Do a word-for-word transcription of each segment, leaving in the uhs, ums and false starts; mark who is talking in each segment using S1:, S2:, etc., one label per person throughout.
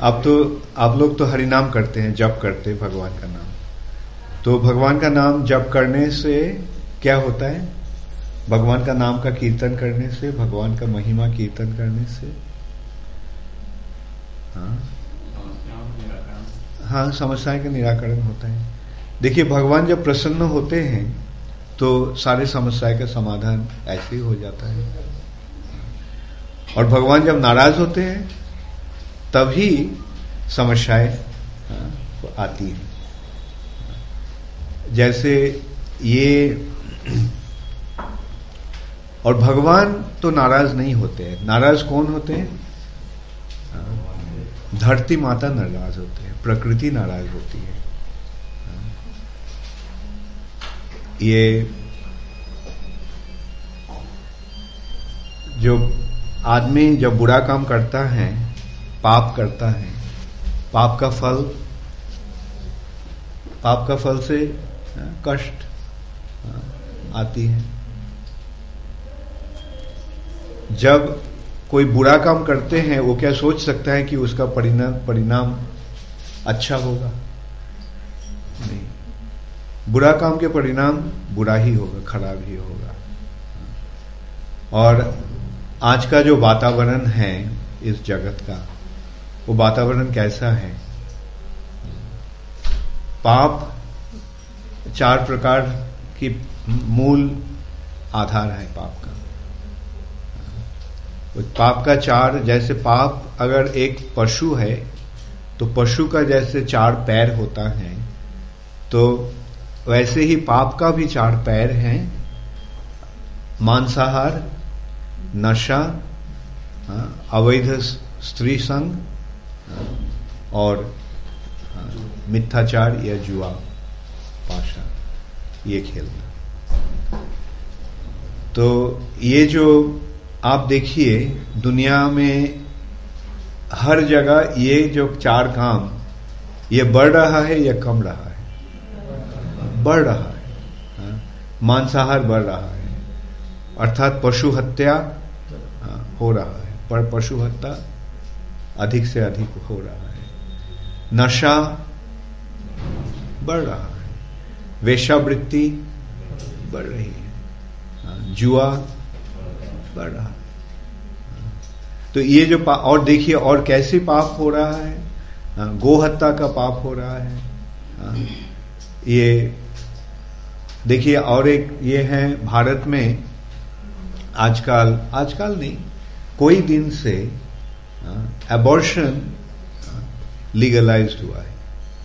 S1: आप तो आप लोग तो हरि नाम करते हैं, जप करते हैं भगवान का नाम। तो भगवान का नाम जप करने से क्या होता है? भगवान का नाम का कीर्तन करने से, भगवान का महिमा कीर्तन करने से हाँ हाँ समस्याएं का निराकरण होता है। देखिए, भगवान जब प्रसन्न होते हैं तो सारे समस्याएं का समाधान ऐसे ही हो जाता है, और भगवान जब नाराज होते हैं तभी समस्याएं आती हैं। जैसे ये, और भगवान तो नाराज नहीं होते हैं। नाराज कौन होते हैं? धरती माता नाराज होते हैं, प्रकृति नाराज होती है। ये जो आदमी जब बुरा काम करता है, पाप करता है, पाप का फल पाप का फल से कष्ट आती है। जब कोई बुरा काम करते हैं, वो क्या सोच सकता है कि उसका परिणाम परिणाम अच्छा होगा? नहीं, बुरा काम के परिणाम बुरा ही होगा, खराब ही होगा। और आज का जो वातावरण है इस जगत का, वो वातावरण कैसा है? पाप चार प्रकार की मूल आधार है पाप का। पाप का चार, जैसे पाप अगर एक पशु है तो पशु का जैसे चार पैर होता है, तो वैसे ही पाप का भी चार पैर हैं। मांसाहार, नशा, अवैध स्त्री संग और मिथ्याचार या जुआ, पाशा, ये खेलना। तो ये जो आप देखिए दुनिया में हर जगह ये जो चार काम, ये बढ़ रहा है या कम रहा है? बढ़ रहा है। मांसाहार बढ़ रहा है, अर्थात पशु हत्या हो रहा है, पर पशु हत्या अधिक से अधिक हो रहा है। नशा बढ़ रहा है, वेश्यावृत्ति बढ़ रही है, जुआ बढ़ रहा है। तो ये जो पाप, और देखिए और कैसे पाप हो रहा है, गो हत्या का पाप हो रहा है। ये देखिए, और एक ये है भारत में आजकल आजकल नहीं कोई दिन से एबॉर्शन लीगलाइज्ड हुआ है।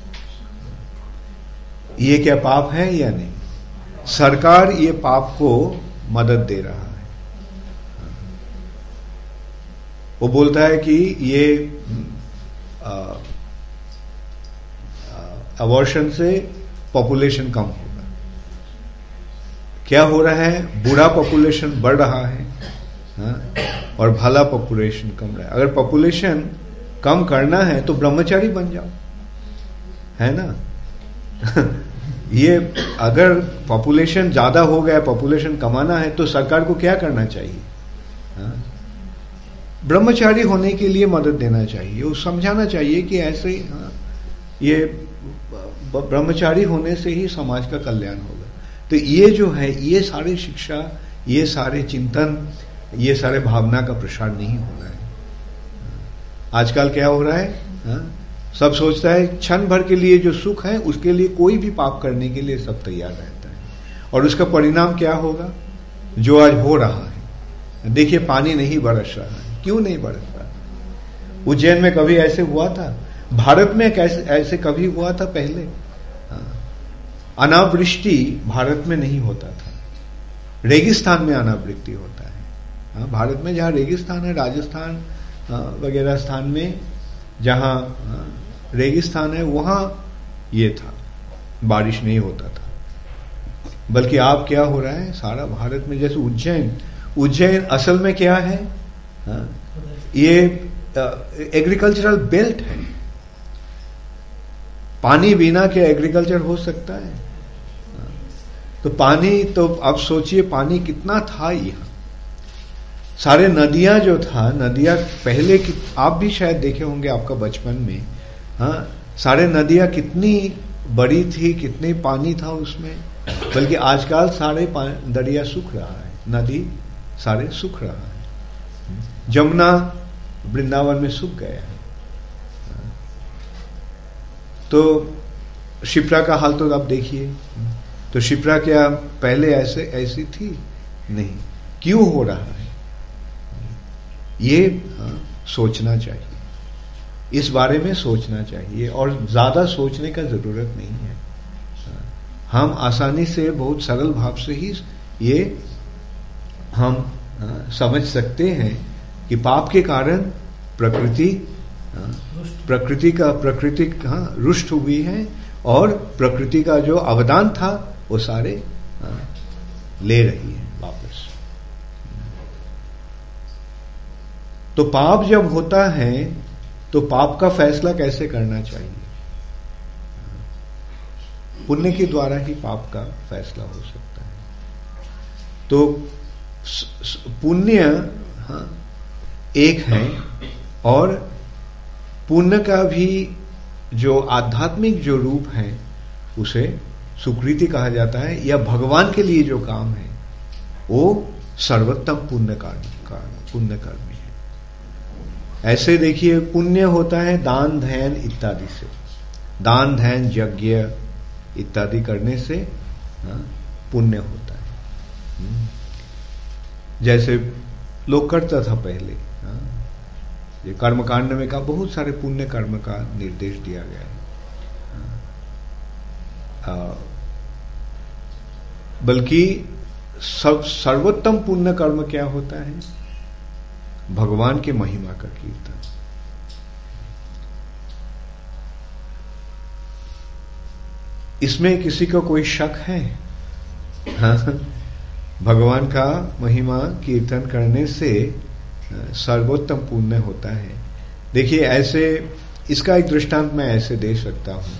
S1: ये क्या पाप है या नहीं? सरकार ये पाप को मदद दे रहा है। वो बोलता है कि ये अबॉर्शन से पॉपुलेशन कम होगा। क्या हो रहा है? बुरा पॉपुलेशन बढ़ रहा है, हा? और भला पॉपुलेशन कम रहा है। अगर पॉपुलेशन कम करना है तो ब्रह्मचारी बन जाओ, है ना? ये अगर पॉपुलेशन ज्यादा हो गया, पॉपुलेशन कमाना है, तो सरकार को क्या करना चाहिए? हा? ब्रह्मचारी होने के लिए मदद देना चाहिए, वो समझाना चाहिए कि ऐसे हाँ, ये ब्रह्मचारी होने से ही समाज का कल्याण होगा। तो ये जो है, ये सारी शिक्षा, ये सारे चिंतन, ये सारे भावना का प्रसार नहीं हो रहा है। आजकल क्या हो रहा है, हाँ? सब सोचता है क्षण भर के लिए जो सुख है उसके लिए कोई भी पाप करने के लिए सब तैयार रहता है, और उसका परिणाम क्या होगा? जो आज हो रहा है। देखिए, पानी नहीं बरस रहा है। क्यों नहीं बरस रहा? उज्जैन में कभी ऐसे हुआ था? भारत में कैसे ऐसे कभी हुआ था पहले? अनावृष्टि भारत में नहीं होता था, रेगिस्तान में अनावृष्टि होता है। भारत में जहां रेगिस्तान है, राजस्थान वगैरह स्थान में जहां रेगिस्तान है, वहां ये था, बारिश नहीं होता था। बल्कि आप क्या हो रहा है, सारा भारत में, जैसे उज्जैन उज्जैन असल में क्या है? ये एग्रीकल्चरल बेल्ट है। पानी बिना क्या एग्रीकल्चर हो सकता है? तो पानी तो अब सोचिए पानी कितना था यहाँ, सारे नदियां जो था, नदियां पहले की आप भी शायद देखे होंगे आपका बचपन में, हाँ, सारे नदियां कितनी बड़ी थी, कितने पानी था उसमें, बल्कि आजकल सारे दरिया सूख रहा है, नदी सारे सूख रहा है। जमुना वृंदावन में सूख गया है। तो शिप्रा का हाल तो आप देखिए, तो शिप्रा क्या पहले ऐसे ऐसी थी? नहीं। क्यों हो रहा है ये? हाँ, सोचना चाहिए, इस बारे में सोचना चाहिए, और ज्यादा सोचने का जरूरत नहीं है। हम आसानी से बहुत सरल भाव से ही ये हम हाँ, समझ सकते हैं कि पाप के कारण प्रकृति हाँ, प्रकृति का प्रकृति हाँ, रुष्ट हुई है, और प्रकृति का जो अवदान था वो सारे हाँ, ले रही है वापस। तो पाप जब होता है तो पाप का फैसला कैसे करना चाहिए? पुण्य के द्वारा ही पाप का फैसला हो सकता है। तो पुण्य हाँ, एक है, और पुण्य का भी जो आध्यात्मिक जो रूप है उसे सुकृति कहा जाता है, या भगवान के लिए जो काम है वो सर्वोत्तम पुण्य कर्म पुण्य कर्म है। ऐसे देखिए, पुण्य होता है दान ध्यान इत्यादि से, दान ध्यान यज्ञ इत्यादि करने से पुण्य होता है। जैसे लोग करता था पहले, ये कर्मकांड में का बहुत सारे पुण्य कर्म का निर्देश दिया गया है। बल्कि सब सर्वोत्तम पुण्य कर्म क्या होता है? भगवान के महिमा का कीर्तन। इसमें किसी को कोई शक है? हाँ, भगवान का महिमा कीर्तन करने से सर्वोत्तम पुण्य होता है। देखिए, ऐसे इसका एक दृष्टांत मैं ऐसे दे सकता हूं।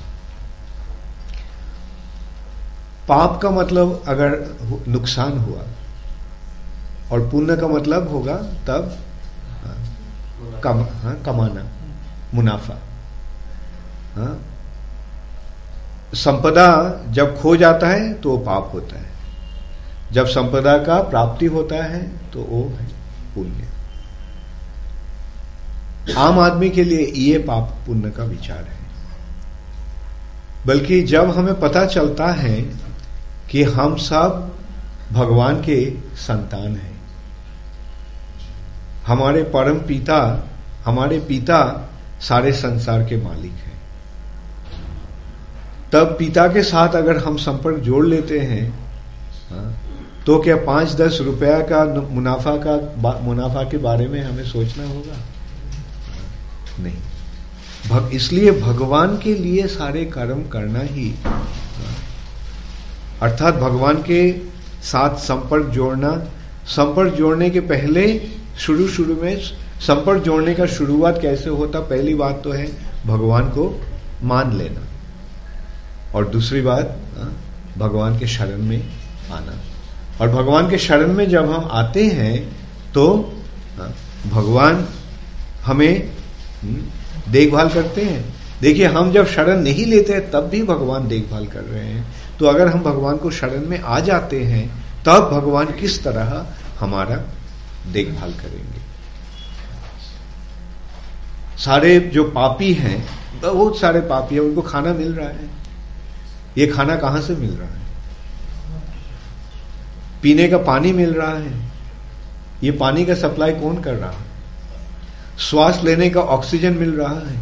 S1: पाप का मतलब अगर नुकसान हुआ, और पुण्य का मतलब होगा तब कम, हाँ, कमाना, मुनाफा। हाँ, संपदा जब खो जाता है तो वो पाप होता है, जब संपदा का प्राप्ति होता है तो वो है पुण्य। आम आदमी के लिए ये पाप पुण्य का विचार है। बल्कि जब हमें पता चलता है कि हम सब भगवान के संतान हैं, हमारे परम पिता, हमारे पिता सारे संसार के मालिक हैं, तब पिता के साथ अगर हम संपर्क जोड़ लेते हैं, तो क्या पांच दस रुपया का मुनाफा का मुनाफा के बारे में हमें सोचना होगा? नहीं। भग, इसलिए भगवान के लिए सारे कर्म करना ही, अर्थात भगवान के साथ संपर्क जोड़ना। संपर्क जोड़ने के पहले शुरू शुरू में संपर्क जोड़ने का शुरुआत कैसे होता? पहली बात तो है भगवान को मान लेना, और दूसरी बात भगवान के शरण में आना। और भगवान के शरण में जब हम आते हैं तो भगवान हमें देखभाल करते हैं। देखिए, हम जब शरण नहीं लेते हैं तब भी भगवान देखभाल कर रहे हैं। तो अगर हम भगवान को शरण में आ जाते हैं तब भगवान किस तरह हमारा देखभाल करेंगे। सारे जो पापी हैं, बहुत सारे पापी हैं, उनको खाना मिल रहा है। ये खाना कहां से मिल रहा है? पीने का पानी मिल रहा है। ये पानी का सप्लाई कौन कर रहा है? श्वास लेने का ऑक्सीजन मिल रहा है,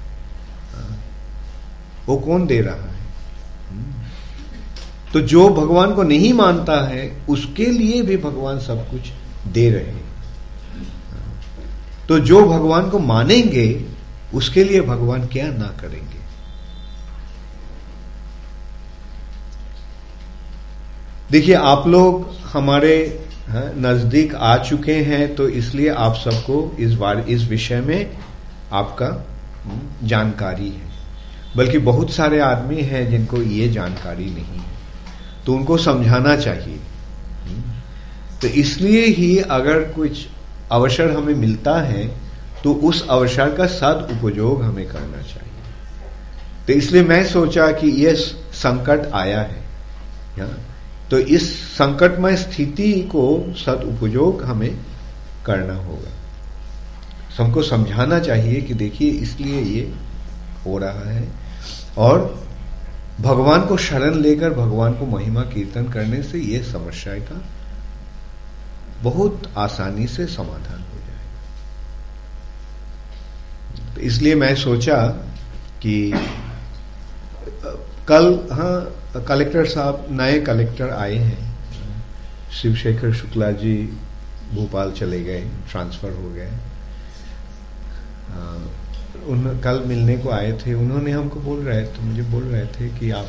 S1: वो कौन दे रहा है? तो जो भगवान को नहीं मानता है उसके लिए भी भगवान सब कुछ दे रहे हैं। तो जो भगवान को मानेंगे उसके लिए भगवान क्या ना करेंगे। देखिए, आप लोग हमारे नजदीक आ चुके हैं, तो इसलिए आप सबको इस बार इस विषय में आपका जानकारी है। बल्कि बहुत सारे आदमी हैं जिनको ये जानकारी नहीं है, तो उनको समझाना चाहिए। तो इसलिए ही अगर कुछ अवसर हमें मिलता है तो उस अवसर का सदुपयोग हमें करना चाहिए। तो इसलिए मैं सोचा कि ये संकट आया है या? तो इस संकटमय स्थिति को सदुपयोग हमें करना होगा। सबको समझाना चाहिए कि देखिए इसलिए ये हो रहा है, और भगवान को शरण लेकर भगवान को महिमा कीर्तन करने से ये समस्या का बहुत आसानी से समाधान हो जाएगा। तो इसलिए मैं सोचा कि कल, हाँ, कलेक्टर साहब, नए कलेक्टर आए हैं, शिवशेखर शुक्ला जी भोपाल चले गए, ट्रांसफर हो गए। उन कल मिलने को आए थे, उन्होंने हमको बोल रहे थे, मुझे बोल रहे थे कि आप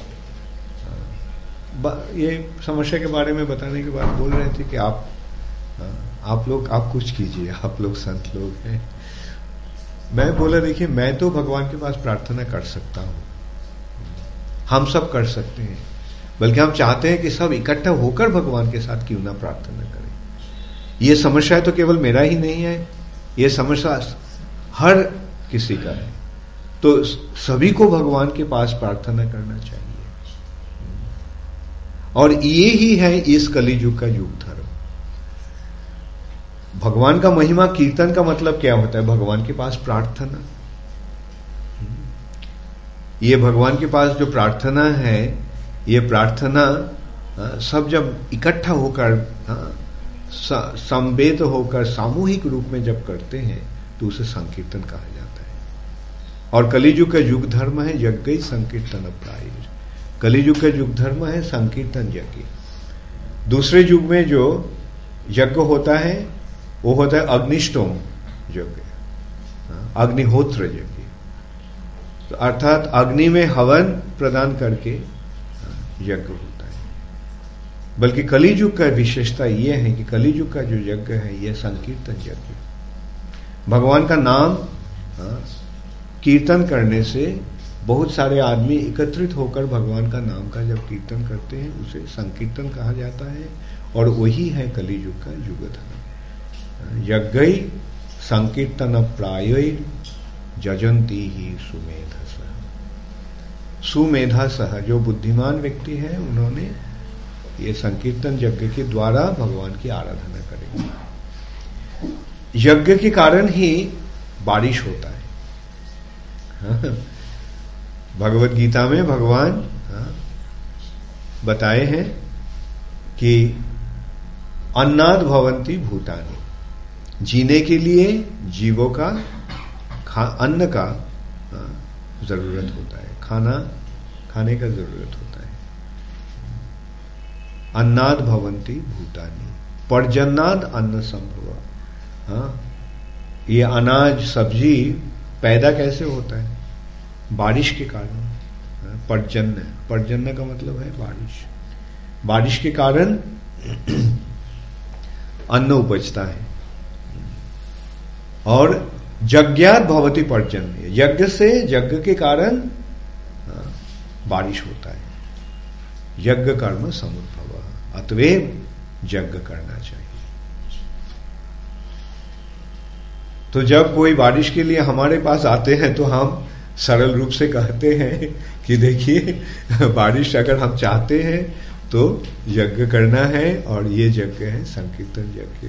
S1: ये समस्या के बारे में बताने के बाद बोल रहे थे कि आप आप लोग आप कुछ कीजिए, आप लोग संत लोग हैं। मैं बोला देखिए मैं तो भगवान के पास प्रार्थना कर सकता हूं, हम सब कर सकते हैं, बल्कि हम चाहते हैं कि सब इकट्ठा होकर भगवान के साथ क्यों ना प्रार्थना करें। ये समस्या तो केवल मेरा ही नहीं है, ये समस्या हर किसी का है। तो सभी को भगवान के पास प्रार्थना करना चाहिए, और ये ही है इस कलियुग का युग धर्म। भगवान का महिमा कीर्तन का मतलब क्या होता है? भगवान के पास प्रार्थना। ये भगवान के पास जो प्रार्थना है, ये प्रार्थना सब जब इकट्ठा होकर संवेद होकर सामूहिक रूप में जब करते हैं तो उसे संकीर्तन कहा जाता है। और कलियुग का युग धर्म है यज्ञ संकीर्तन प्राय। कलियुग का युग धर्म है संकीर्तन यज्ञ। दूसरे युग में जो यज्ञ होता है वो होता है अग्निष्टोम यज्ञ, अग्निहोत्र यज्ञ, तो अर्थात अग्नि में हवन प्रदान करके यज्ञ होता है। बल्कि कलियुग का विशेषता यह है कि कलियुग का जो यज्ञ है यह संकीर्तन यज्ञ। भगवान का नाम कीर्तन करने से बहुत सारे आदमी एकत्रित होकर भगवान का नाम का जब कीर्तन करते हैं उसे संकीर्तन कहा जाता है, और वही है कलियुग का युग धर्म। यज्ञ संकीर्तन प्राय जजंती ही सुमेधा सह। सुमेधा सह, जो बुद्धिमान व्यक्ति है उन्होंने ये संकीर्तन यज्ञ के द्वारा भगवान की आराधना करेंगे। यज्ञ के कारण ही बारिश होता है। भगवत गीता में भगवान बताए हैं कि अन्नाद भवन्ति भूतानि, जीने के लिए जीवों का खा, अन्न का जरूरत होता है, खाना खाने का जरूरत होता है। अन्नाद भवन्ति भूतानि पर्जन्नाद अन्न संभव। हाँ, ये अनाज सब्जी पैदा कैसे होता है? बारिश के कारण। पर्जन्य, पर्जन्य का मतलब है बारिश। बारिश के कारण अन्न उपजता है। और यज्ञात भवति पर्जन्य, यज्ञ से, यज्ञ के कारण बारिश होता है। यज्ञ कर्म समुद्भव, अतएव यज्ञ करना चाहिए। तो जब कोई बारिश के लिए हमारे पास आते हैं तो हम सरल रूप से कहते हैं कि देखिए बारिश अगर हम चाहते हैं तो यज्ञ करना है, और ये यज्ञ है संकीर्तन यज्ञ।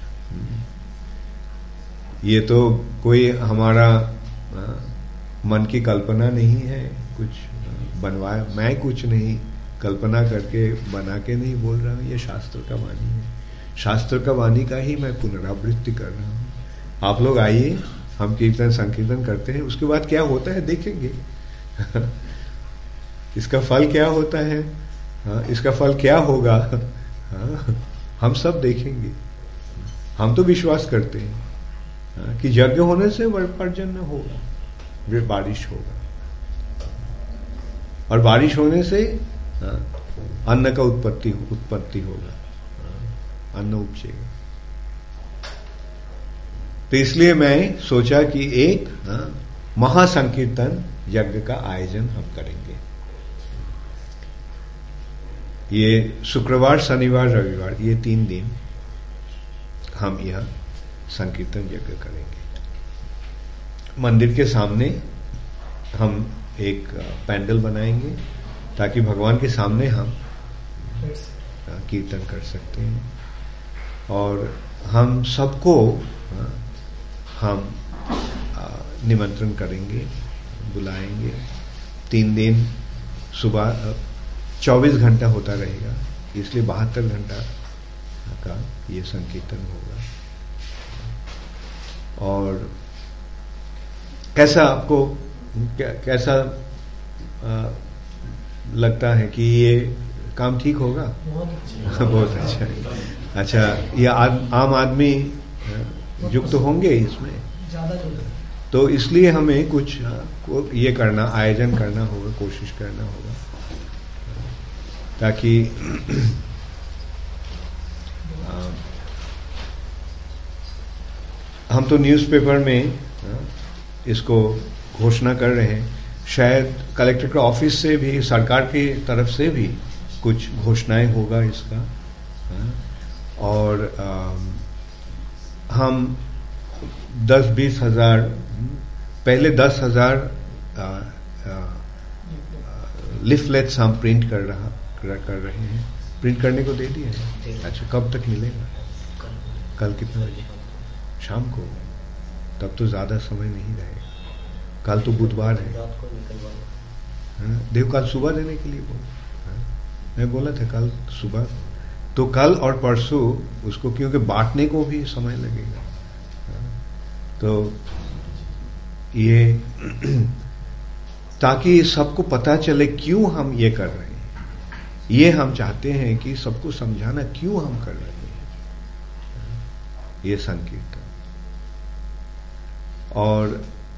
S1: ये तो कोई हमारा मन की कल्पना नहीं है, कुछ बनवाया, मैं कुछ नहीं कल्पना करके बना के नहीं बोल रहा हूं, ये शास्त्र का वाणी है। शास्त्र का वाणी का ही मैं पुनरावृत्ति कर रहा हूं। आप लोग आइए, हम कीर्तन संकीर्तन करते हैं, उसके बाद क्या होता है देखेंगे। इसका फल क्या होता है, हाँ, इसका फल क्या होगा, हाँ, हम सब देखेंगे। हम तो विश्वास करते हैं हाँ, कि यज्ञ होने से पर्जन्य होगा, फिर बारिश होगा, और बारिश होने से हाँ, अन्न का उत्पत्ति उत्पत्ति होगा, हाँ, अन्न उपजेगा। तो इसलिए मैं सोचा कि एक हाँ, महासंकीर्तन यज्ञ का आयोजन हम करेंगे। ये शुक्रवार, शनिवार, रविवार, ये तीन दिन हम यह संकीर्तन यज्ञ करेंगे। मंदिर के सामने हम एक पैंडल बनाएंगे ताकि भगवान के सामने हम कीर्तन कर सकते हैं। और हम सबको हम निमंत्रण करेंगे, बुलाएंगे। तीन दिन सुबह चौबीस घंटा होता रहेगा, इसलिए बहत्तर घंटा का ये संकीर्तन होगा। और कैसा आपको कैसा आ, लगता है कि ये काम ठीक होगा? बहुत अच्छा बहुत अच्छा। अच्छा, ये आद, आम आदमी युक्त तो होंगे इसमें ज्यादा, तो इसलिए हमें कुछ ये करना, आयोजन करना होगा, कोशिश करना होगा ताकि आ, हम तो न्यूज़पेपर में इसको घोषणा कर रहे हैं, शायद कलेक्टर के ऑफिस से भी, सरकार की तरफ से भी कुछ घोषणाएं होगा इसका। और आ, हम दस बीस हजार, पहले दस हजार लिफलेट्स हम प्रिंट कर रहा कर रहे हैं। प्रिंट करने को दे दिए हैं? अच्छा, कब तक मिलेगा? कल कितने बजे? शाम को? तब तो ज्यादा समय नहीं रहेगा। कल तो बुधवार है, देखो कल सुबह देने के लिए बोला, मैं बोला था कल सुबह, तो कल और परसों उसको, क्योंकि बांटने को भी समय लगेगा। तो ये ताकि सबको पता चले क्यों हम ये कर रहे हैं, ये हम चाहते हैं कि सबको समझाना क्यों हम कर रहे हैं ये संकीर्तन। और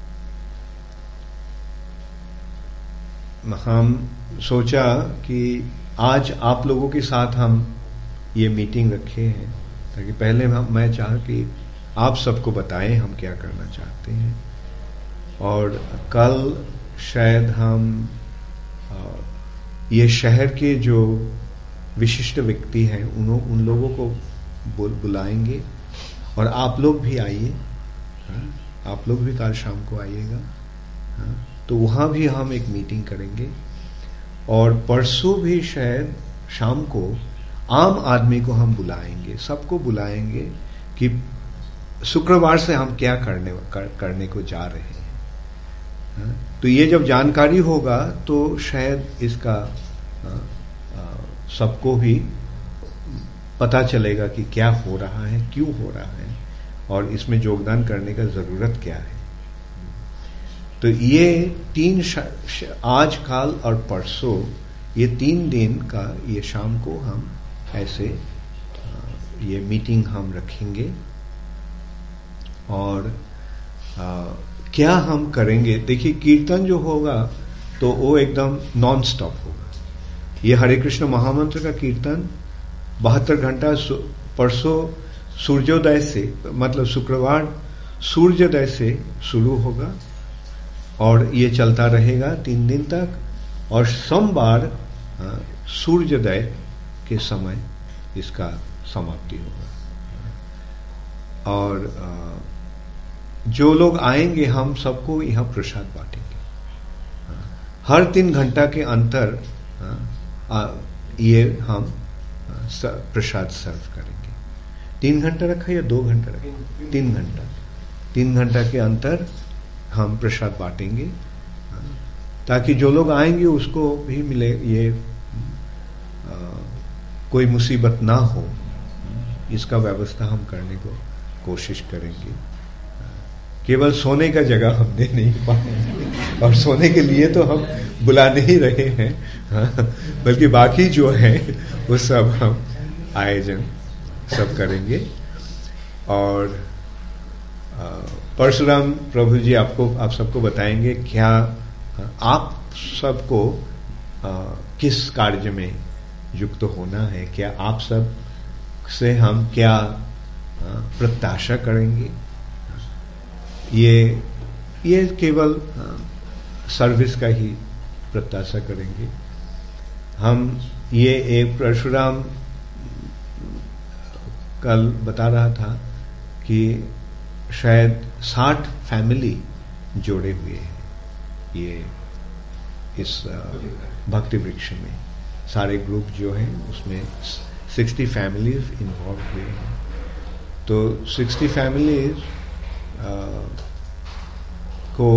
S1: हम सोचा कि आज आप लोगों के साथ हम ये मीटिंग रखे हैं ताकि पहले हम मैं चाह कि आप सबको बताएं हम क्या करना चाहते हैं। और कल शायद हम ये शहर के जो विशिष्ट व्यक्ति हैं उन उन लोगों को बुलाएंगे। और आप लोग भी आइए, आप लोग भी कल शाम को आइएगा, तो वहां भी हम एक मीटिंग करेंगे। और परसों भी शायद शाम को आम आदमी को हम बुलाएंगे, सबको बुलाएंगे कि शुक्रवार से हम क्या करने कर, करने को जा रहे हैं। तो ये जब जानकारी होगा तो शायद इसका सबको भी पता चलेगा कि क्या हो रहा है, क्यों हो रहा है और इसमें योगदान करने का जरूरत क्या है। तो ये तीन आज, कल और परसों, ये तीन दिन का ये शाम को हम ऐसे ये मीटिंग हम रखेंगे। और आ, क्या हम करेंगे, देखिए कीर्तन जो होगा तो वो एकदम नॉन स्टॉप होगा। ये हरे कृष्ण महामंत्र का कीर्तन बहत्तर घंटा, परसों सूर्योदय से, मतलब शुक्रवार सूर्योदय से शुरू होगा और ये चलता रहेगा तीन दिन तक। और सोमवार सूर्योदय के समय इसका समाप्ति होगा। और जो लोग आएंगे हम सबको यहाँ प्रसाद बांटेंगे। हर तीन घंटा के अंतर ये हम प्रसाद सर्व करेंगे। तीन घंटा रखा या दो घंटा रखा? तीन घंटा तीन घंटा के अंतर हम प्रसाद बांटेंगे ताकि जो लोग आएंगे उसको भी मिले, ये आ, कोई मुसीबत ना हो, इसका व्यवस्था हम करने को कोशिश करेंगे। केवल सोने का जगह हम दे नहीं पाएंगे और सोने के लिए तो हम बुला नहीं रहे हैं, बल्कि बाकी जो है वो सब हम आयोजन सब करेंगे। और परशुराम प्रभु जी आपको आप सबको बताएंगे क्या आप सबको किस कार्य में युक्त होना है, क्या आप सब से हम क्या प्रत्याशा करेंगे। ये ये केवल सर्विस का ही प्रत्याशा करेंगे हम। ये एक परशुराम कल बता रहा था कि शायद साठ फैमिली जोड़े हुए हैं ये इस भक्ति वृक्ष में। सारे ग्रुप जो हैं उसमें सिक्सटी फैमिलीज इन्वॉल्व हुए हैं। तो सिक्सटी फैमिलीज को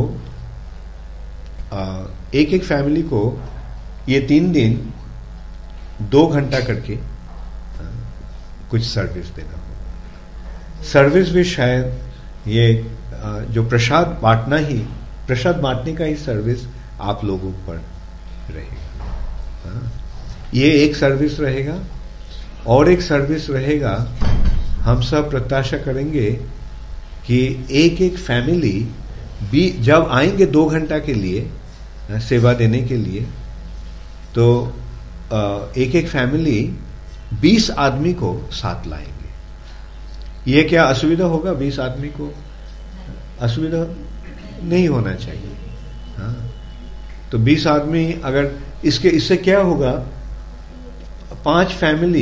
S1: आ, एक एक फैमिली को ये तीन दिन दो घंटा करके आ, कुछ सर्विस देना होगा। सर्विस भी शायद ये आ, जो प्रसाद बांटना ही प्रसाद बांटने का ही सर्विस आप लोगों पर रहेगा। आ, ये एक सर्विस रहेगा और एक सर्विस रहेगा। हम सब प्रत्याशा करेंगे कि एक एक फैमिली भी जब आएंगे दो घंटा के लिए सेवा देने के लिए, तो एक एक फैमिली बीस आदमी को साथ लाएंगे। ये क्या असुविधा होगा? बीस आदमी को असुविधा नहीं होना चाहिए। हाँ, तो बीस आदमी अगर इसके इससे क्या होगा, पांच फैमिली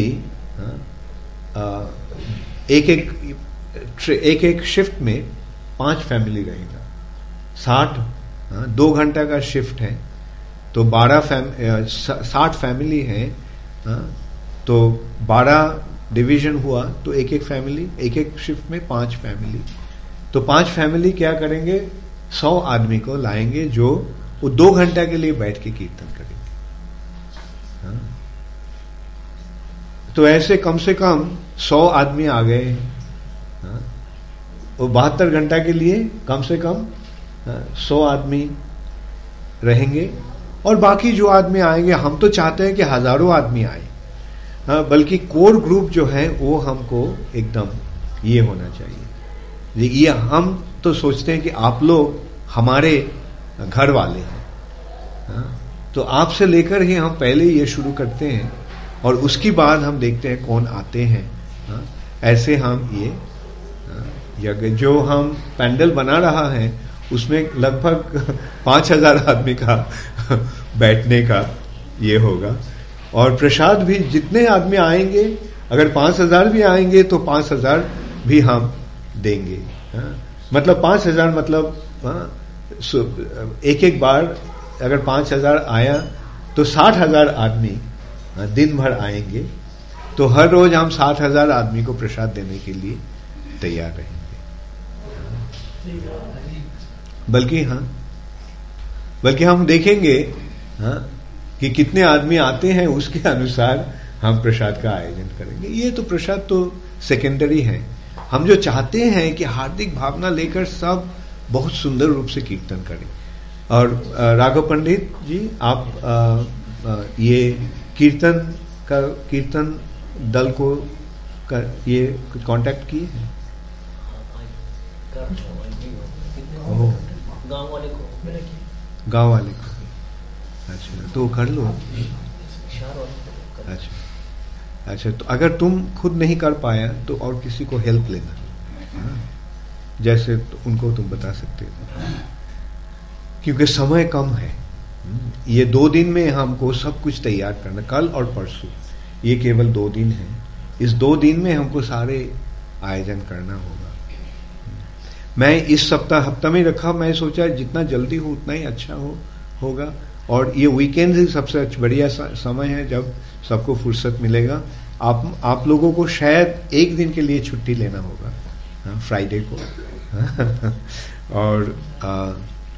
S1: एक एक एक एक शिफ्ट में पांच फैमिली रहेगा। साठ दो घंटा का शिफ्ट है तो बारह फैम साठ फैमिली है। तो बारह डिवीजन हुआ तो एक एक फैमिली एक एक शिफ्ट में पांच फैमिली। तो पांच फैमिली क्या करेंगे, सौ आदमी को लाएंगे जो वो दो घंटा के लिए बैठ के कीर्तन करेंगे। हाँ? तो ऐसे कम से कम सौ आदमी आ गए हैं। हाँ? वो बहत्तर घंटा के लिए कम से कम सौ आदमी रहेंगे। और बाकी जो आदमी आएंगे, हम तो चाहते हैं कि हजारों आदमी आए, हाँ, बल्कि कोर ग्रुप जो है वो हमको एकदम ये होना चाहिए। ये हम तो सोचते हैं कि आप लोग हमारे घर वाले हैं। हाँ, तो आपसे लेकर ही हम पहले ये शुरू करते हैं और उसके बाद हम देखते हैं कौन आते हैं। हाँ, ऐसे हम ये यज्ञ जो हम पैंडल बना रहा है उसमें लगभग पांच हजार आदमी का बैठने का ये होगा। और प्रसाद भी जितने आदमी आएंगे, अगर पांच हजार भी आएंगे तो पांच हजार भी हम देंगे। हाँ? मतलब पांच हजार मतलब हाँ, एक एक बार अगर पांच हजार आया तो साठ हजार आदमी हाँ, दिन भर आएंगे। तो हर रोज हम साठ हजार आदमी को प्रसाद देने के लिए तैयार रहेंगे। बल्कि हाँ बल्कि हम देखेंगे हाँ कि कितने आदमी आते हैं, उसके अनुसार हम प्रसाद का आयोजन करेंगे। ये तो प्रसाद तो सेकेंडरी है। हम जो चाहते हैं कि हार्दिक भावना लेकर सब बहुत सुंदर रूप से कीर्तन करें। और राघव पंडित जी, आप आ, आ, ये कीर्तन का कीर्तन दल को कर, ये कांटेक्ट किए हैं?
S2: गांव वाले को
S1: गांव वाले को अच्छा, तो कर लो। अच्छा अच्छा, तो अगर तुम खुद नहीं कर पाया तो और किसी को हेल्प लेना। जैसे तो उनको तुम बता सकते हो, क्योंकि समय कम है। ये दो दिन में हमको सब कुछ तैयार करना, कल और परसों ये केवल दो दिन है। इस दो दिन में हमको सारे आयोजन करना होगा। मैं इस सप्ताह हफ्ता में रखा, मैं सोचा जितना जल्दी हो उतना ही अच्छा हो होगा। और ये वीकेंड ही सबसे बढ़िया समय है जब सबको फुर्सत मिलेगा। आप आप लोगों को शायद एक दिन के लिए छुट्टी लेना होगा, हाँ, फ्राइडे को। और आ,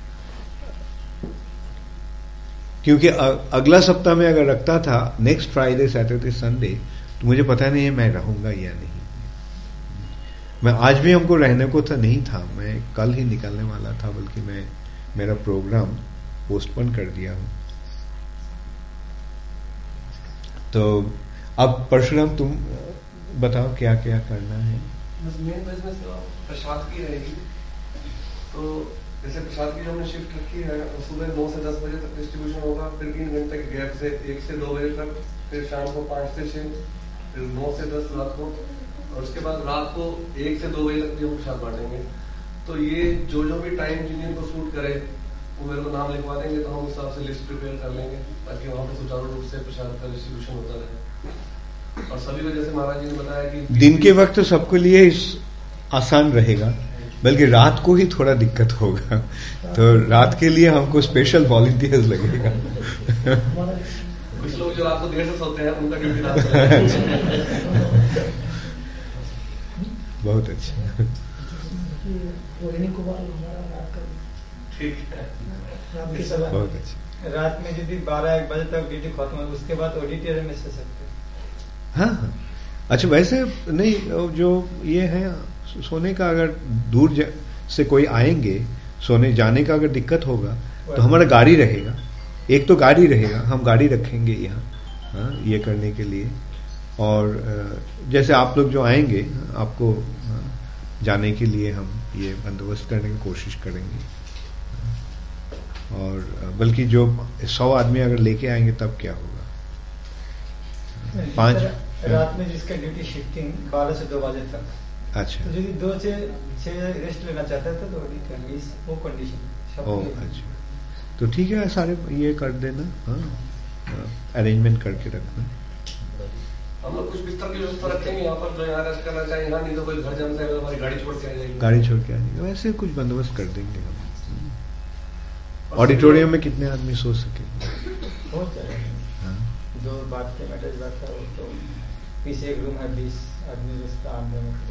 S1: क्योंकि अगला सप्ताह में अगर रखता था नेक्स्ट फ्राइडे सैटरडे संडे, तो मुझे पता नहीं है मैं रहूंगा या नहीं। मैं आज भी हमको रहने को तो नहीं था, मैं कल ही निकलने वाला था, बल्कि मैं मेरा प्रोग्राम पोस्टपोन कर दिया हूं। तो अब परशुराम तुम बताओ क्या क्या करना है।
S3: मेन बिजनेस प्रसाद की रहेगी। तो जैसे प्रसाद की हमने शिफ्ट रखी है, सुबह नौ से दस बजे तक डिस्ट्रीब्यूशन होगा, फिर तीन घंटे के गैप से एक से दो बजे तक, फिर शाम को पांच से छह, फिर नौ से दस रात को, और उसके बाद रात को एक से दो बजे तक भी हम प्रसाद बांटेंगे। तो ये जो जो भी टाइम जिन्हें को सूट करे वो मेरे को नाम लिखवा देंगे, तो हम उस हिसाब से लिस्ट प्रिपेयर कर लेंगे ताकि वहाँ पे सुचारू रूप से प्रसाद का डिस्ट्रीब्यूशन होता रहे। और सभी को जैसे महाराज जी ने बताया कि
S1: दिन के वक्त सबके लिए आसान रहेगा, बल्कि रात को ही थोड़ा दिक्कत होगा, तो रात के लिए हमको स्पेशल वॉलंटियर्स लगेगा।
S3: कुछ लोग जो रात को देर से सोते हैं उनका ड्यूटी रात को
S1: बहुत अच्छा।
S3: ठीक है,
S1: बहुत अच्छा।
S2: रात में यदि बारह एक बजे तक ड्यूटी खत्म हो उसके बाद ऑडिटोरियम में से सकते हैं।
S1: हाँ हाँ, अच्छा वैसे नहीं, जो ये है सोने का, अगर दूर से कोई आएंगे सोने जाने का अगर दिक्कत होगा तो हमारा गाड़ी रहेगा, एक तो गाड़ी रहेगा, हम गाड़ी रखेंगे यहाँ, हाँ, ये करने के लिए। और जैसे आप लोग जो आएंगे आपको जाने के लिए हम ये बंदोबस्त करने की कोशिश करेंगे। और बल्कि जो सौ आदमी अगर लेके आएंगे तब क्या होगा, पांच
S2: रात में जिसका ड्यूटी शिफ्टिंग बारह से दो बजे तक,
S1: अच्छा,
S2: तो यदि दो से छह रेस्ट लेना चाहता है तो इस वो कंडीशन।
S1: ओ अच्छा, तो ठीक है, सारे ये कर देना, हाँ, अरेंजमेंट करके रखना।
S3: हम लोग कुछ बिस्तर की व्यवस्था रखेंगे यहाँ पर, जो यहाँ रेस्ट करना चाहिए यहाँ, नहीं तो कोई घर जम जाएगा, हमारी गाड़ी छोड़ के आ जाएगी,
S1: गाड़ी छोड़ के आ जाएगी, वैसे कुछ बंदोबस्त कर देंगे हम। ऑडिटोरियम में कितने आदमी सो सकेंगे?
S2: बहुत हाँ। दो बात के मैटर बात का तो पीछे एक रूम है, बीस आदमी जिसका आमने में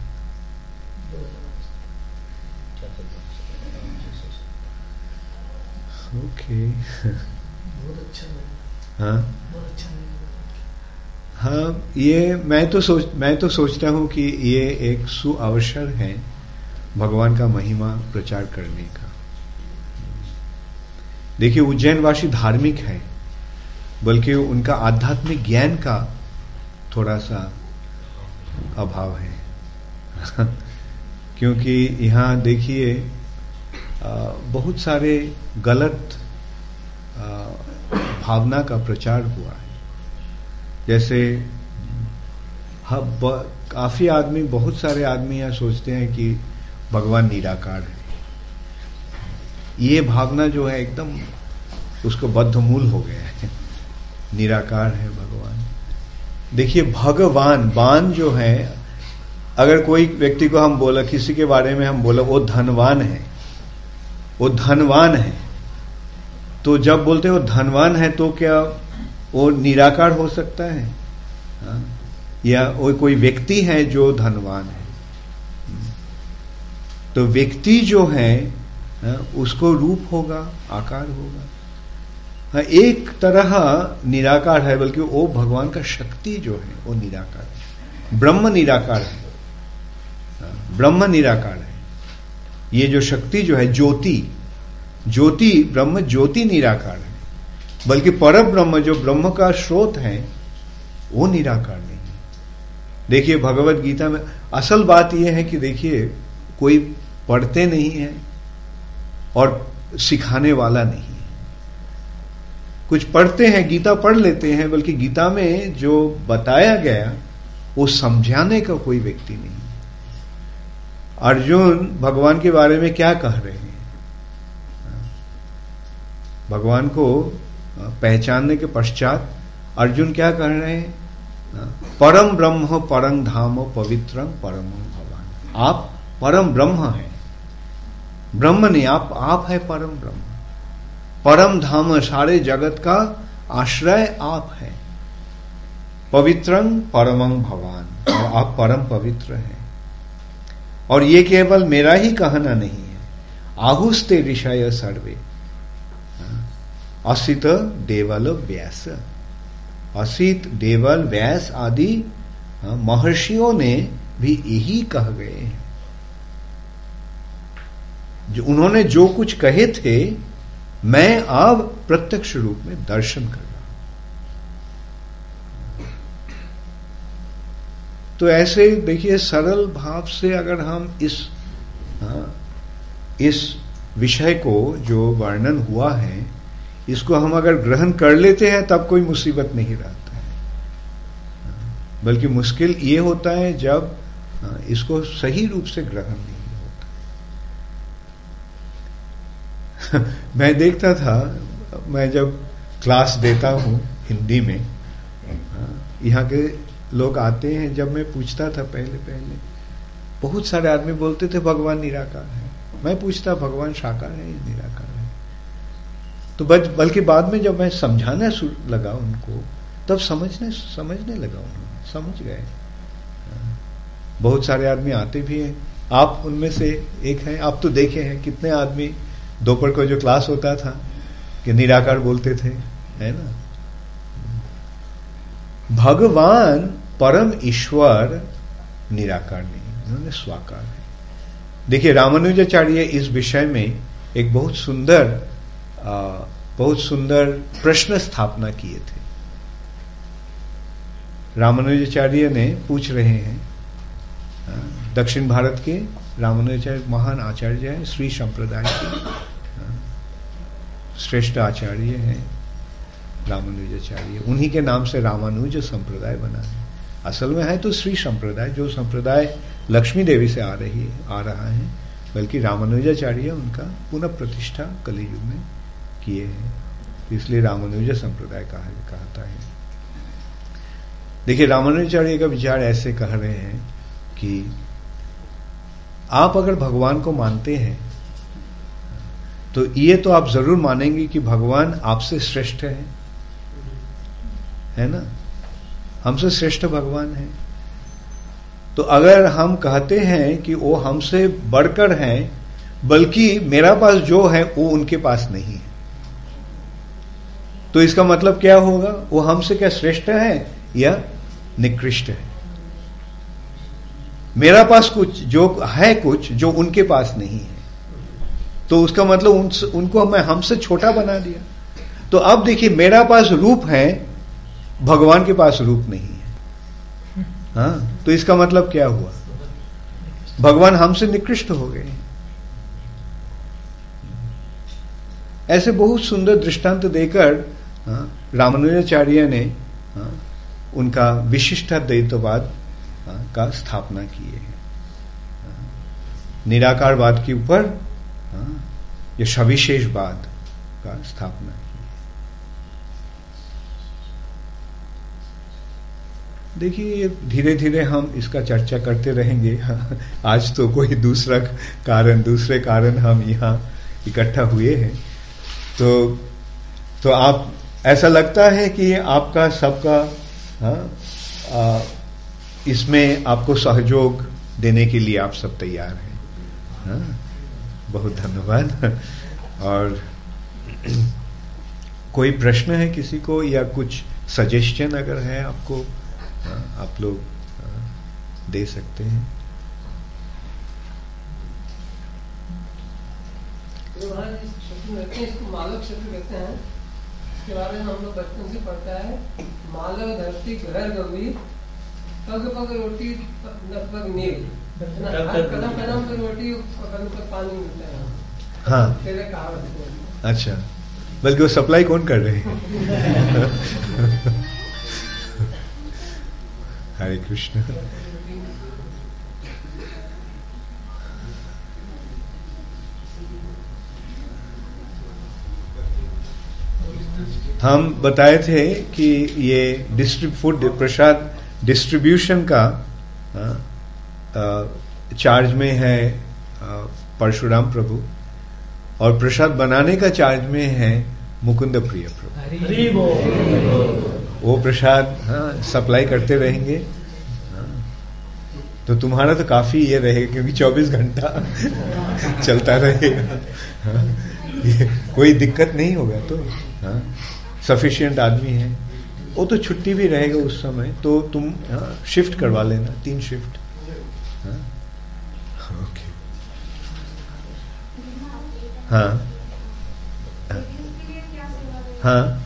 S1: ओके।
S2: बहुत अच्छा
S1: हाँ
S2: बहुत अच्छा
S1: हाँ, ये मैं तो सोच मैं तो सोचता हूँ कि ये एक सुअवसर है भगवान का महिमा प्रचार करने का। देखिए, उज्जैनवासी धार्मिक है, बल्कि उनका आध्यात्मिक ज्ञान का थोड़ा सा अभाव है क्योंकि यहाँ देखिए बहुत सारे गलत भावना का प्रचार हुआ है। जैसे काफी आदमी, बहुत सारे आदमी यहाँ सोचते हैं कि भगवान निराकार है। ये भावना जो है एकदम उसको बद्धमूल हो गया है, निराकार है भगवान। देखिए, भगवान बान जो है, अगर कोई व्यक्ति को हम बोला, किसी के बारे में हम बोला वो धनवान है, वो धनवान है, तो जब बोलते हैं वो धनवान है तो क्या वो निराकार हो सकता है? हा? या वो कोई व्यक्ति है जो धनवान है, तो व्यक्ति जो है हा? उसको रूप होगा, आकार होगा। हा? एक तरह निराकार है, बल्कि वो भगवान का शक्ति जो है वो निराकार है। ब्रह्म निराकार है, ब्रह्म निराकार है। ये जो शक्ति जो है, ज्योति, ज्योति ब्रह्म ज्योति निराकार है, बल्कि परम ब्रह्म जो ब्रह्म का स्रोत है वो निराकार नहीं है। देखिए, भगवत गीता में असल बात यह है कि देखिए, कोई पढ़ते नहीं है और सिखाने वाला नहीं है। कुछ पढ़ते हैं, गीता पढ़ लेते हैं, बल्कि गीता में जो बताया गया वो समझाने का कोई व्यक्ति नहीं है। अर्जुन भगवान के बारे में क्या कह रहे हैं? भगवान को पहचानने के पश्चात अर्जुन क्या कह रहे हैं? परम ब्रह्म परम धाम पवित्रम परम भगवान। आप परम ब्रह्म हैं, ब्रह्म नहीं, आप आप है परम ब्रह्म। परम धाम, सारे जगत का आश्रय आप है। पवित्रम परमं भगवान, और आप परम पवित्र हैं। और ये केवल मेरा ही कहना नहीं है, आहुस्ते ऋषय सर्वे असित देवल व्यास, असित देवल व्यास आदि महर्षियों ने भी यही कह गए हैं। जो उन्होंने जो कुछ कहे थे, मैं अब प्रत्यक्ष रूप में दर्शन कर रहा हूं। तो ऐसे देखिए, सरल भाव से अगर हम इस हाँ, इस विषय को जो वर्णन हुआ है, इसको हम अगर ग्रहण कर लेते हैं तब कोई मुसीबत नहीं रहता है। बल्कि मुश्किल ये होता है जब इसको सही रूप से ग्रहण नहीं होता। मैं देखता था, मैं जब क्लास देता हूं हिंदी में, यहाँ के लोग आते हैं, जब मैं पूछता था पहले पहले बहुत सारे आदमी बोलते थे भगवान निराकार है। मैं पूछता भगवान साकार है या निराकार है? तो बल्कि बाद में जब मैं समझाने लगा उनको, तब समझने समझने लगा, उन्होंने समझ गए। बहुत सारे आदमी आते भी हैं, आप उनमें से एक हैं। आप तो देखे हैं कितने आदमी दोपहर को जो क्लास होता था कि निराकार बोलते थे, है ना। भगवान परम ईश्वर निराकार नहीं, उन्होंने स्वाकार है। देखिए रामानुजाचार्य इस विषय में एक बहुत सुंदर आ, बहुत सुंदर प्रश्न स्थापना किए थे। रामानुजाचार्य ने पूछ रहे हैं, दक्षिण भारत के रामानुजाचार्य महान आचार्य हैं, श्री संप्रदाय के श्रेष्ठ आचार्य हैं रामानुजाचार्य। उन्हीं के नाम से रामानुज संप्रदाय बना है। असल में है तो श्री संप्रदाय, जो संप्रदाय लक्ष्मी देवी से आ रही है आ रहा है, बल्कि रामानुजाचार्य उनका पुनः प्रतिष्ठा कलियुग में किए हैं, इसलिए रामानुज संप्रदाय कहा कहता है। देखिए रामानुजाचार्य का विचार ऐसे कह रहे हैं कि आप अगर भगवान को मानते हैं तो ये तो आप जरूर मानेंगे कि भगवान आपसे श्रेष्ठ है, है ना, हमसे श्रेष्ठ भगवान है। तो अगर हम कहते हैं कि वो हमसे बढ़कर हैं, बल्कि मेरा पास जो है वो उनके पास नहीं है, तो इसका मतलब क्या होगा? वो हमसे क्या श्रेष्ठ है या निकृष्ट है? मेरा पास कुछ जो है, कुछ जो उनके पास नहीं है, तो उसका मतलब उन, उनको मैं हमसे छोटा बना दिया। तो अब देखिए मेरा पास रूप है, भगवान के पास रूप नहीं है। हाँ, तो इसका मतलब क्या हुआ? भगवान हमसे निकृष्ट हो गए। ऐसे बहुत सुंदर दृष्टांत देकर रामानुजाचार्य ने हाँ, उनका विशिष्टाद्वैतवाद का स्थापना की है। निराकारवाद के ऊपर या सविशेषवाद का स्थापना की। देखिए धीरे धीरे हम इसका चर्चा करते रहेंगे। आज तो कोई दूसरा कारण दूसरे कारण हम यहाँ इकट्ठा हुए हैं, तो तो आप ऐसा लगता है कि आपका सबका हाँ, इसमें आपको सहयोग देने के लिए आप सब तैयार हैं। हाँ, बहुत धन्यवाद। और कोई प्रश्न है किसी को या कुछ सजेशन अगर है आपको, हाँ, आप लोग हाँ, दे सकते हैं।
S3: इसको मालव क्षेत्र कहते हैं। इसके बारे में हम लोग बचपन से पढ़ता है। मालव धरती घर गंभीर, पग पग रोटी लगभग नील, कदम कदम पर रोटी कदम पर पानी मिलता है।
S1: हाँ,
S3: तेरे कहावत।
S1: अच्छा, बल्कि वो सप्लाई कौन कर रहे हैं? हरे कृष्ण। हम बताए थे कि ये डिस्ट्रिब्यूट फूड प्रसाद डिस्ट्रीब्यूशन का आ, आ, चार्ज में है परशुराम प्रभु, और प्रसाद बनाने का चार्ज में है मुकुंद प्रिय प्रभु। वो प्रसाद हाँ सप्लाई करते रहेंगे। हाँ, तो तुम्हारा तो काफी ये रहेगा क्योंकि चौबीस घंटा चलता रहेगा। हाँ, ये कोई दिक्कत नहीं होगा। तो हाँ, सफिशिएंट आदमी है। वो तो छुट्टी भी रहेगा उस समय, तो तुम हाँ, शिफ्ट करवा लेना, तीन शिफ्ट। हाँ, ओके। हाँ हाँ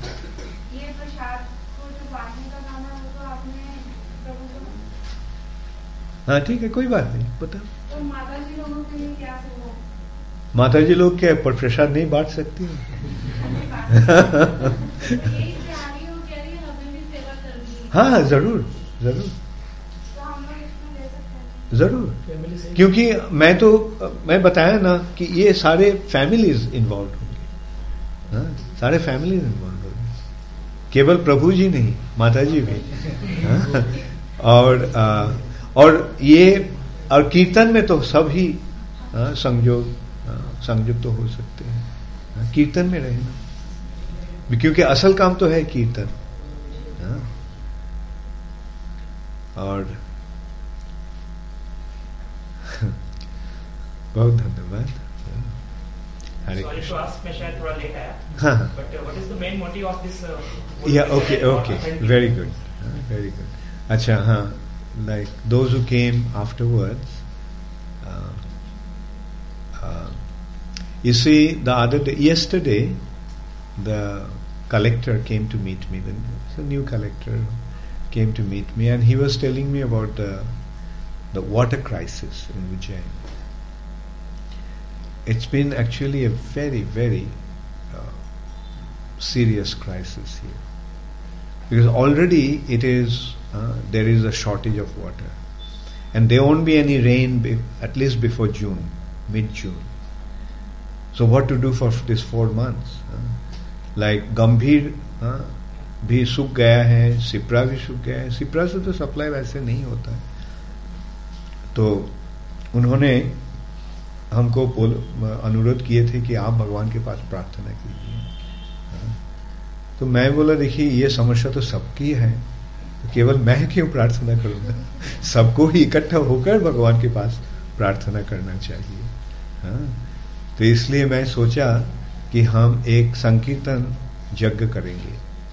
S1: हाँ, ठीक है, कोई बात नहीं, बता।
S4: तो माता जी लोगों के लिए क्या सेवा?
S1: माता जी लोग क्या पर प्रसाद नहीं बांट सकती है? हाँ जरूर जरूर
S4: तो हम लोग इसमें दे सकते हैं।
S1: जरूर, क्योंकि मैं तो मैं बताया ना कि ये सारे फैमिलीज इन्वॉल्व होंगे। हाँ, सारे फैमिलीज इन्वॉल्व होंगे, केवल प्रभु जी नहीं, माता जी भी। हाँ, और आ, और ये और कीर्तन में तो सब ही हाँ, संयोग हाँ, संयोग तो हो सकते हैं हाँ, कीर्तन में रहना, क्योंकि असल काम तो है कीर्तन हाँ, और बहुत धन्यवाद।
S5: Sorry to ask, मैं शायद थोड़ा लेट आया।
S1: हाँ,
S5: But uh, what is the main motive of this? Uh,
S1: yeah, okay, okay, very good, very good. अच्छा हाँ, like those who came afterwards, uh, uh, you see the other day, yesterday, the collector came to meet me. The new collector came to meet me, and he was telling me about the the water crisis in Ujjain. It's been actually a very, very uh, serious crisis here, because already it is uh, there is a shortage of water, and there won't be any rain be, at least before June, mid-June. So what to do for these four months? Uh, like Gambhir uh, भी सूख गया है, सिप्रा भी सूख गया है। सिप्रा से तो सप्लाई वैसे नहीं होता है। तो उन्होंने हमको अनुरोध किए थे कि आप भगवान के पास प्रार्थना कीजिए। तो मैं बोला देखिए ये समस्या तो सबकी है, तो केवल मैं क्यों प्रार्थना करूंगा, सबको ही इकट्ठा होकर भगवान के पास प्रार्थना करना चाहिए। हाँ, तो इसलिए मैं सोचा कि हम एक संकीर्तन यज्ञ करेंगे।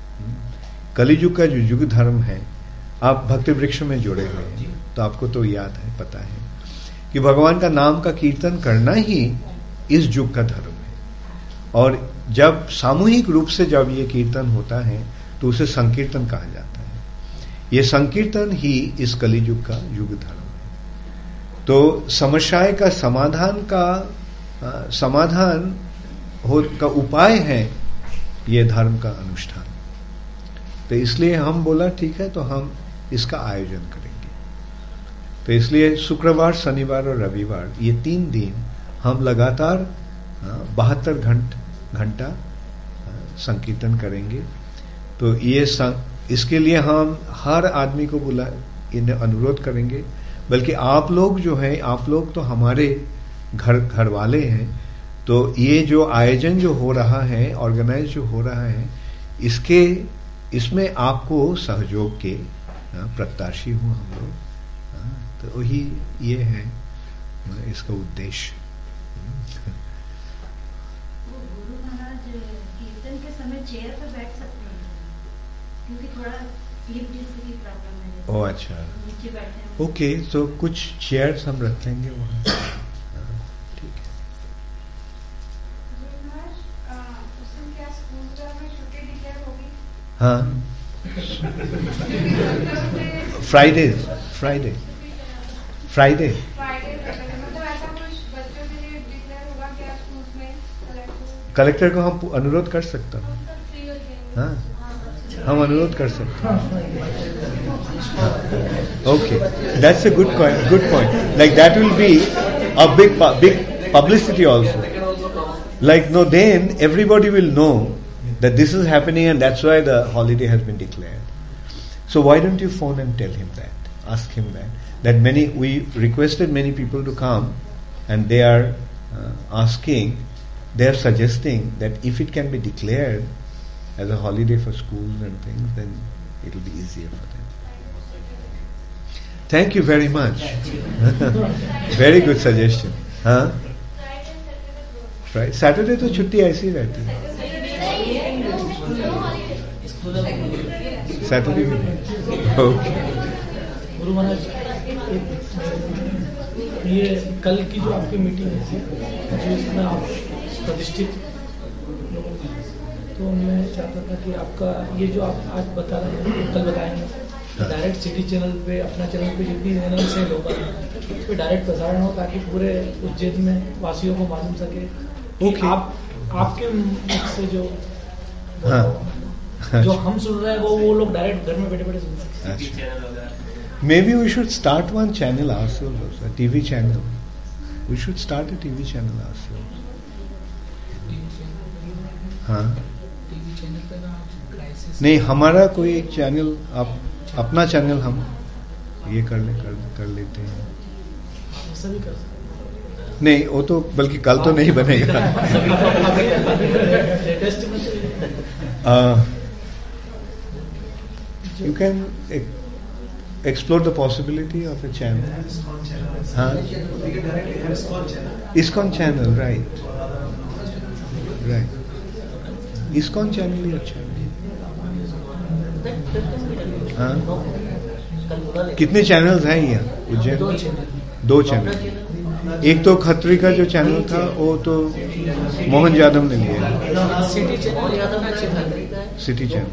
S1: कलियुग का जो युग धर्म है, आप भक्ति वृक्ष में जुड़े हुए हैं तो आपको तो याद है, पता है कि भगवान का नाम का कीर्तन करना ही इस युग का धर्म है। और जब सामूहिक रूप से जब ये कीर्तन होता है तो उसे संकीर्तन कहा जाता है। ये संकीर्तन ही इस कलियुग का युग धर्म है। तो समस्याएं का समाधान का आ, समाधान हो का उपाय है ये धर्म का अनुष्ठान। तो इसलिए हम बोला ठीक है, तो हम इसका आयोजन करेंगे। तो इसलिए शुक्रवार, शनिवार और रविवार ये तीन दिन हम लगातार बहत्तर घंट घंटा संकीर्तन करेंगे। तो ये इसके लिए हम हर आदमी को बुला इन्हें अनुरोध करेंगे, बल्कि आप लोग जो है, आप लोग तो हमारे घर घर वाले हैं। तो ये जो आयोजन जो हो रहा है, ऑर्गेनाइज जो हो रहा है, इसके इसमें आपको सहयोग के प्रत्याशी हूं हम लोग। तो वही ये है इसका उद्देश्य।
S6: वो गुरु महाराज कीर्तन के समय चेयर पर बैठ सकते हैं, क्योंकि थोड़ा स्लीप डिस्क की प्रॉब्लम है।
S1: ओह अच्छा,
S6: नीचे बैठे।
S1: ओके, तो कुछ चेयर्स हम रखेंगे वहाँ। ठीक है।
S4: क्या स्कूल में छुट्टी डिक्लेयर होगी?
S1: हाँ, फ्राइडे फ्राइडे फ्राइडे
S4: मतलब ऐसा कुछ बच्चों के लिए डिक्लेयर होगा क्या स्कूल में?
S1: कलेक्टर को हम अनुरोध कर सकते हैं। हाँ, हम अनुरोध कर सकते हैं। Okay, that's a good good point. Like that will be a big big publicity also. Like no, then everybody will know that this is happening, and that's why the holiday has been declared. So why don't you phone and tell him that? Ask him that. That many we requested many people to come, and they are uh, asking, they are suggesting that if it can be declared as a holiday for schools and things, then it will be easier for them. Thank you very much. Very good suggestion. Huh? Right. Saturday तो छुट्टी ऐसी रहती है। Saturday भी नहीं। Okay.
S7: Guru Maharaj, ये कल की जो आपकी मीटिंग है, जो इसमें आप प्रतिष्ठित लोगों की, तो मैं चाहता था कि आपका ये जो आप आज बता रहे हैं, कल बताएंगे, डायरेक्ट सिटी चैनल पे, अपना चैनल पे जितनी चैनल से लोग उस पर डायरेक्ट प्रसारण हो, ताकि पूरे उज्जैन में वासियों को मालूम सके। Okay. आप आपके मुख से जो हाँ, जो हम सुन रहे हैं वो वो लोग डायरेक्ट घर में बैठे बैठे सुन सकते हैं।
S1: May be we should start one channel ourselves, a TV channel. We should start a TV channel ourselves। हाँ,
S7: टीवी चैनल पे ना क्राइसिस
S1: नहीं, हमारा कोई एक चैनल, आप अपना चैनल हम ये कर ले कर, कर लेते हैं।
S7: ऐसा भी कर सकते
S1: नहीं, वो तो बल्कि कल तो नहीं बनेगा.
S7: लेटेस्ट में
S1: uh, you can e- explore the possibility of a channel. Huh? ISKCON channel, right? Right. ISKCON channel ही अच्छा है. हाँ? कितने चैनल्स हैं यहाँ उज्जैन? दो चैनल. एक तो खत्री का जो चैनल था वो तो मोहन यादव ने लिया.
S7: City channel,
S1: city channel.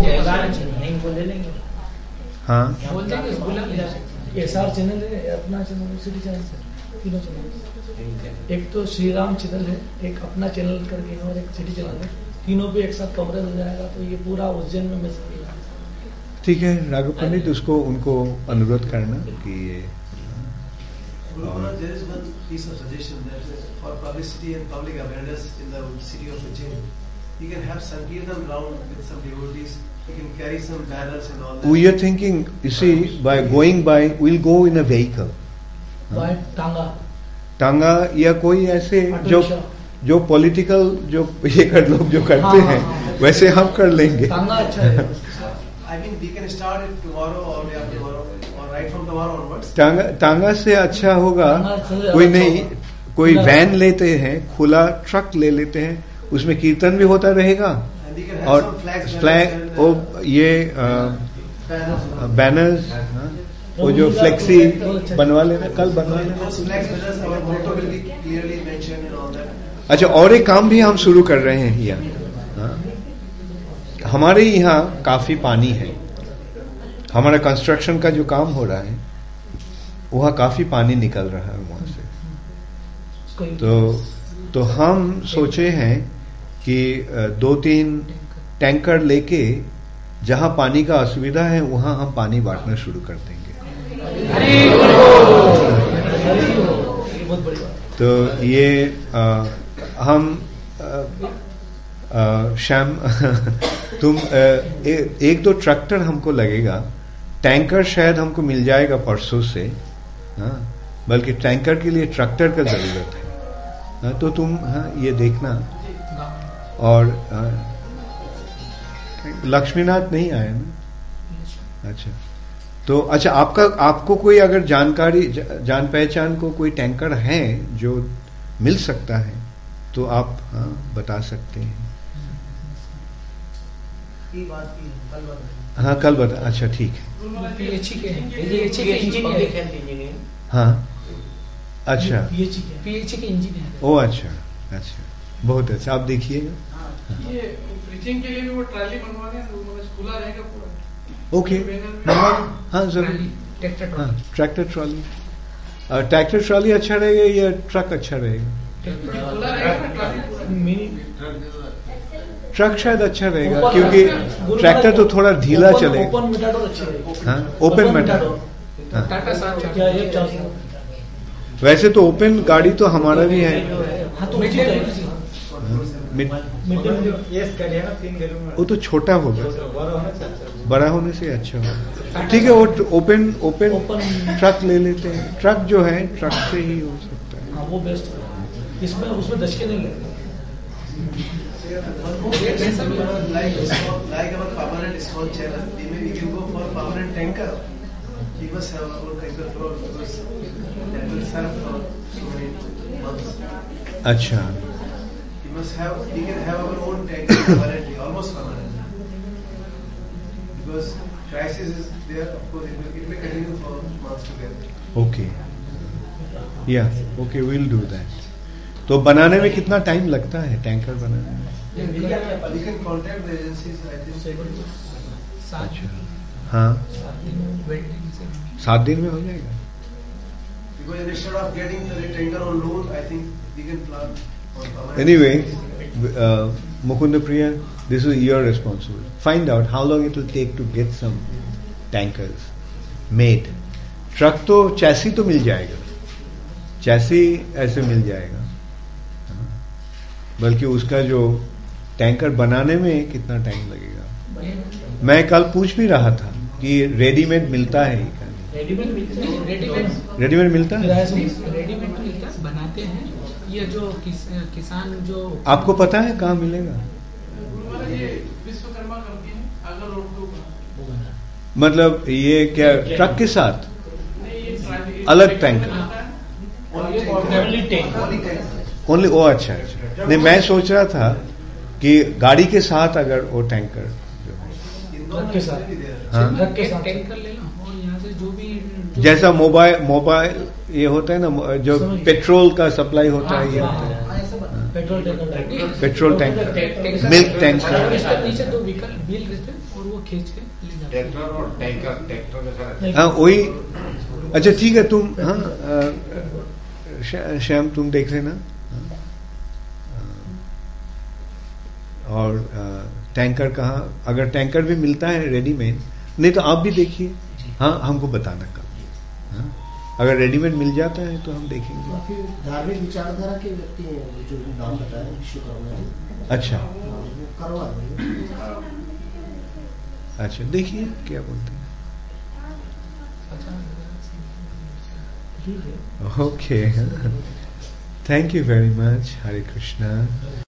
S7: हाँ
S1: हाँ.
S7: एस आर चैनल है, अपना चैनल, सिटी चैनल से तीनों चैनल. एक तो श्री राम चैनल है, एक अपना चैनल करके और एक सिटी चैनल है. तीनों पे एक साथ कवरेज हो जाएगा तो ये पूरा उज्जैन में मिल सकेगा.
S1: ठीक है राघव पंडित, उसको उनको अनुरोध करना कि ये
S8: Guru Maharaj, there is one piece of suggestion that for publicity and public awareness in the city of Ujjain, you can have Sankirtan round with some devotees. You can carry some banners and all that.
S1: We are thinking, you see, by going by, we'll go in a vehicle.
S7: By tonga
S1: tonga या कोई ऐसे जो
S7: auto
S1: जो political जो ये कर लोग जो करते
S7: हाँ,
S1: हैं
S7: हाँ, हाँ.
S1: वैसे हम कर लेंगे.
S7: टांगा अच्छा है.
S8: I mean, we can start it tomorrow or day after tomorrow or right from tomorrow onwards.
S1: टांगा टांगा से अच्छा होगा.
S7: टांगा से
S1: कोई
S7: अच्छा
S1: नहीं,
S7: होगा.
S1: कोई
S7: खुला-
S1: वैन लेते हैं, खुला ट्रक ले लेते हैं, उसमें कीर्तन भी होता रहेगा
S8: And we can have
S1: और
S8: some flags,
S1: flag
S8: banners and,
S1: वो
S8: uh,
S1: ये
S8: banners.
S1: बैनर्स वो जो फ्लेक्सी बनवा लेना, कल बनवा लेना.
S8: Those flags, banners, our motto will be clearly mentioned and all that.
S1: अच्छा, और एक काम भी हम शुरू कर रहे हैं यहाँ. हाँ? हमारे यहाँ काफी पानी है. हमारा कंस्ट्रक्शन का जो काम हो रहा है वहाँ काफी पानी निकल रहा है वहां से. तो तो हम सोचे हैं कि दो तीन टैंकर लेके जहां पानी का असुविधा है वहां हम पानी बांटना शुरू कर देंगे. तो ये आ, हम आ, आ, श्याम तुम आ, ए, एक दो ट्रैक्टर हमको लगेगा. टैंकर शायद हमको मिल जाएगा परसों से. हाँ, बल्कि टैंकर के लिए ट्रैक्टर का जरूरत है. हाँ, तो तुम हाँ ये देखना. और हाँ, लक्ष्मीनाथ नहीं आए ना? अच्छा, तो अच्छा आपका आपको कोई अगर जानकारी जान पहचान को कोई टैंकर है जो मिल सकता है तो आप हाँ बता सकते हैं.
S8: की बात की कल बात.
S1: हाँ कल बता. अच्छा ठीक है.
S7: पीएचई के पीएचई के इंजीनियर.
S1: हाँ अच्छा,
S7: पीएचई के पीएचई के इंजीनियर.
S1: ओ अच्छा अच्छा, बहुत अच्छा. आप देखिएगा.
S3: ये प्रीचिंग के लिए भी वो ट्राली बनवा रहे हैं, वो मतलब खुला रहेगा पूरा.
S1: ओके, हाँ जरूर.
S7: ट्रैक्टर
S1: हाँ ट्रैक्टर ट्रॉली. ट्रैक्टर ट्रॉली अच्छा रहेगा या ट्रक अच्छा रहेगा?
S3: खुला रहेगा ना ट्राली पूरा.
S7: मिनी
S1: ट्रक शायद अच्छा रहेगा क्योंकि ट्रैक्टर तो थोड़ा ढीला चलेगा.
S7: ओपन मेटाडोर अच्छी रहेगी.
S1: हाँ ओपन मेटाडोर. हाँ.
S7: टाटा साथ क्या एक चार्ज.
S1: वैसे तो ओपन गाड़ी तो हमारा भी है.
S7: हाँ तो उसी तरह
S1: मिड-
S2: यस करिए ना, तीन गैलन में
S1: वो तो छोटा होगा,
S2: बड़ा होना चाहिए.
S1: बड़ा होने से अच्छा होगा. ठीक है, वो ओपन ओपन
S7: ओपन
S1: ट्रक ले लेते हैं. ट्रक जो है ट्रक से ही हो सकता है.
S7: हाँ वो बेस्ट है. इसमें उसमें दशके नहीं लगेगा.
S8: Like like our permanent small channel, we may we can go for permanent tanker. We must have our own tanker floor because that will serve for so many months.
S1: अच्छा,
S8: We must have, we can have our own tanker permanently, almost permanently. Because crisis is there, of course, it will, it will continue for months together.
S1: Okay या okay, will do that. तो बनाने में कितना time लगता है tanker बनाने में?
S8: We can, we can contact the agencies, I think.
S1: अच्छा, हाँ सात दिन में हो जाएगा.
S8: Because instead of getting the tanker on loan, I think we can plan on permanent.
S1: Anyway, uh, Mukunda Priya, this is your responsibility. Find out how long it will take to get some tankers made. Truck तो chassis तो मिल जाएगा, chassis ऐसे मिल जाएगा, बल्कि उसका जो tanker बनाने में कितना टाइम लगेगा. मैं कल पूछ भी रहा था कि रेडीमेड मिलता है क्या नहीं.
S7: रेडीमेड मिलता है,
S9: रेडीमेड
S1: रेडीमेड मिलता है?
S7: किराए से मिलता है।
S9: रेडीमेड मिलता है, बनाते हैं। ये जो किस, किसान जो
S1: आपको पता है कहाँ मिलेगा?
S10: ये विश्वकर्मा कंपनी अगर रोड पे
S1: मतलब ये क्या ट्रक के साथ अलग टैंकर?
S7: ओनली टैंक
S1: ओनली ओ, अच्छा अच्छा। नहीं, मैं सोच रहा था कि गाड़ी के साथ अगर वो टैंकर
S7: ट्रक के साथ,
S1: हाँ?
S7: ट्रक के साथ
S9: टैंकर ले लो और यहाँ से जो भी जो
S1: जैसा मोबाइल मोबाइल ये होता है ना, जो पेट्रोल का सप्लाई होता है, ये होता है
S7: petrol tanker,
S1: petrol tanker, milk tanker.
S9: इसके नीचे दो व्हीकल व्हील रहते हैं और वो खींच के ले जाते हैं।
S10: ट्रैक्टर और टैंकर, ट्रैक्टर के साथ
S1: हाँ वही। अच्छा ठीक है, तुम हाँ अ, श्या- श्याम तुम देख लेना। और अ, टैंकर कहाँ, अगर टैंकर भी मिलता है रेडीमेड, नहीं तो आप भी देखिए, हाँ हमको बताना कब। हाँ? अगर रेडीमेड मिल जाता है तो हम देखेंगे।
S11: काफी धार्मिक विचारधारा के व्यक्ति हैं जो नाम बताया विश्वकर्मा जी।
S1: अच्छा
S11: वो करवा देंगे।
S1: अच्छा, देखिए क्या बोलते हैं। Okay, thank you very much. Hare Krishna.